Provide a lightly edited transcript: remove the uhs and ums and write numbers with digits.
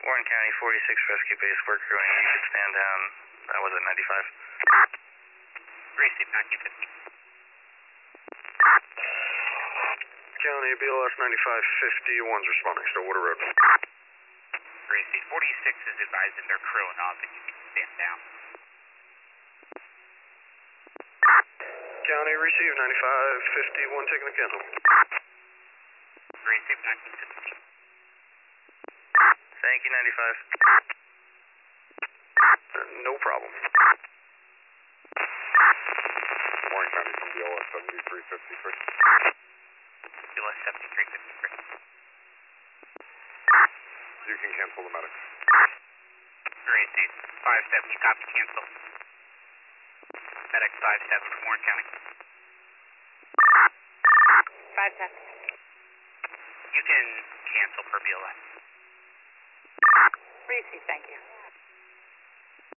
Warren County 46 Rescue Base, work going. You should stand down. That was at 95. Receive 1950. County BLS 9551's responding, Stillwater Road. Receive 46 is advising their crew and off, and you can stand down. County, receive 9551, taking the cancel. Receive 1950. Thank you, 95. No problem. Warren County from BLS 7353. BLS 7353. You can cancel the medics. Receive 570, copy, cancel. Medic 57 from Warren County. 510. You can cancel per BLS. Receive, thank you.